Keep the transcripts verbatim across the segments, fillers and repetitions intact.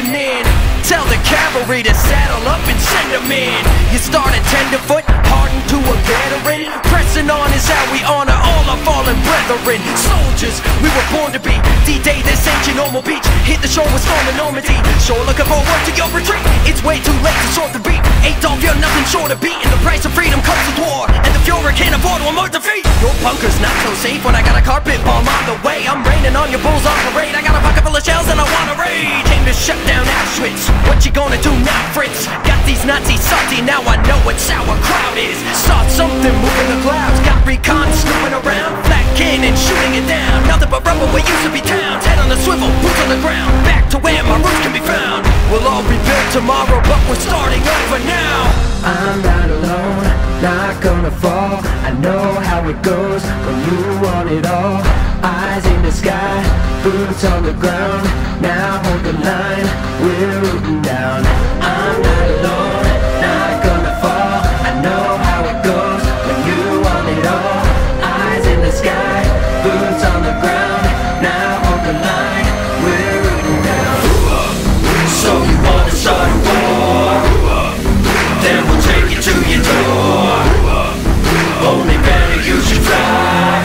listening. Tell the cavalry to saddle up and send them in. You start at tenderfoot, hardened to a veteran. Pressing on is how we honor all our fallen brethren. Soldiers, we were born to be. D-Day, this ain't your normal beach. Hit the shore with storm and Normandy. Sure looking forward to your retreat. It's way too late to sort the beat. Adolf, you're nothing short of beating. The price of freedom comes with war, and the Fuhrer can't afford one more defeat. Your bunker's not so safe when I got a carpet bomb on the way. I'm raining on your bulls on parade. I got a bucket full of shells and I wanna rage. Aim to shut down Auschwitz. What you gonna do now, Fritz? Got these Nazis salty, now I know what sauerkraut is. Saw something moving the clouds, got recon snooping around. Flat cannon shooting it down. Nothing but rubble where used to be towns. Head on the swivel, boots on the ground. Back to where my roots can be found. We'll all rebuild tomorrow, but we're starting over now. I'm not alone, not gonna fall. I know how it goes when you want it all. Eyes in the sky, boots on the ground. Now hold the line, we're rooting down. I'm not alone, not gonna fall. I know how it goes when you want it all. Eyes in the sky, boots on the ground. Now hold the line, we're rooting down. So you wanna start a war? Then we'll take you to your door. Only banner you should fly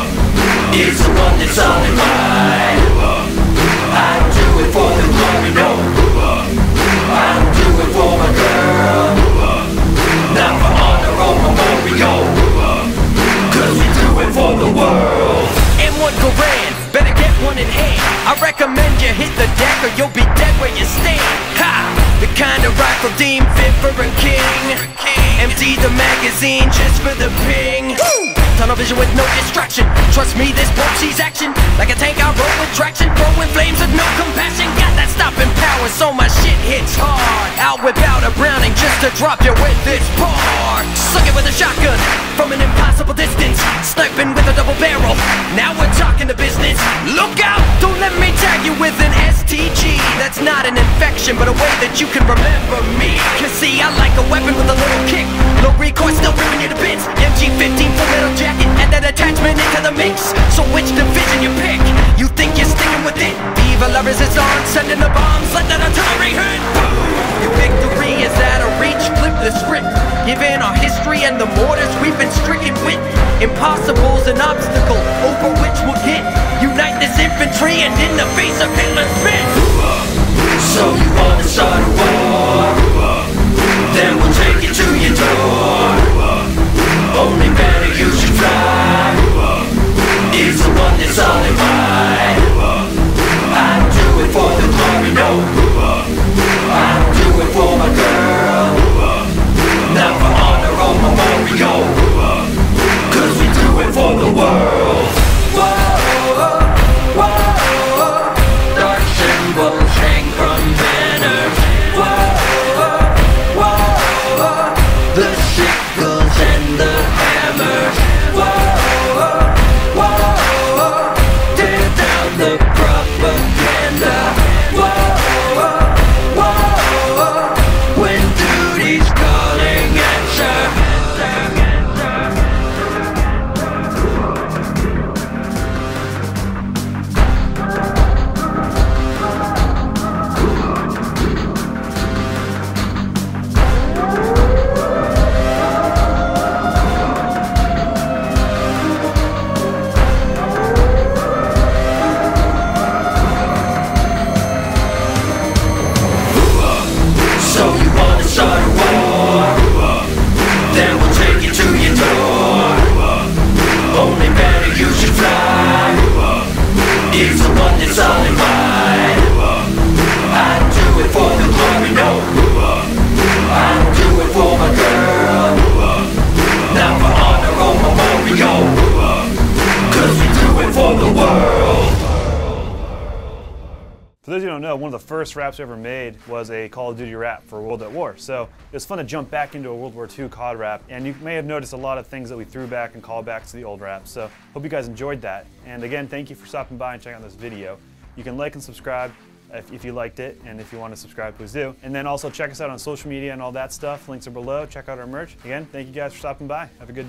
is the one that's on in mine. I don't do it for the glory, no. I don't do it for my girl. Not for honor or memorial. Cause we do it for the world. M one Garand, better get one in hand. I recommend you hit the deck or you'll be dead where you stand. Ha! The kind of rifle deemed fit for a king. Empty the magazine just for the ping. Tunnel vision with no distraction. Trust me, this boat sees action. Like a tank, I roll with traction. Throwing flames with no compassion. Got that stopping power, so my shit hits hard. Out without a Browning just to drop you with this bar. Suck it with a shotgun from an impossible distance. Sniping with a double barrel. Now we're talking to business. Look out! Don't let me tag you with an S T G. That's not an infection, but a way that you can remember me. Cause see, I like a weapon with a little kick. No recoil, still ripping you to bits. M G fifteen full metal jacket. Add that attachment into the mix. So which division you pick? You think you're sticking with it? Evil lovers is on, sending the bombs. Let that artillery hit. Your victory is out of reach. Flip the script. Given our history and the mortars we've been stricken with. Impossible's an obstacle over which we'll get. Unite this infantry and in the face of Hitler's spit. So you wanna start a war? Then we'll take you to your door. Only banner you should fly is the one that's all in mine. I don't do it for the glory, no. I don't do it for my girl. Not for honor or memorial. Cause we do it for the world. Whoa, whoa, dark symbols hang from banners. Whoa, whoa, the sickles and the hammers. Whoa, whoa, tear down the propaganda. Whoa, whoa, when duty's calling, answer. It's the one that's all in mine. I don't do it for the glory, no. I don't do it for my girl. Not for honor or memorial. Cause we do it for the world. For those who don't know, one of the first raps I ever made was a Call of Duty rap for World at War. So it was fun to jump back into a World War Two C O D rap, and you may have noticed a lot of things that we threw back and callbacks to the old raps. So hope you guys enjoyed that. And again, thank you for stopping by and checking out this video. You can like and subscribe if, if you liked it, and if you want to subscribe, please do. And then also check us out on social media and all that stuff. Links are below. Check out our merch. Again, thank you guys for stopping by. Have a good day.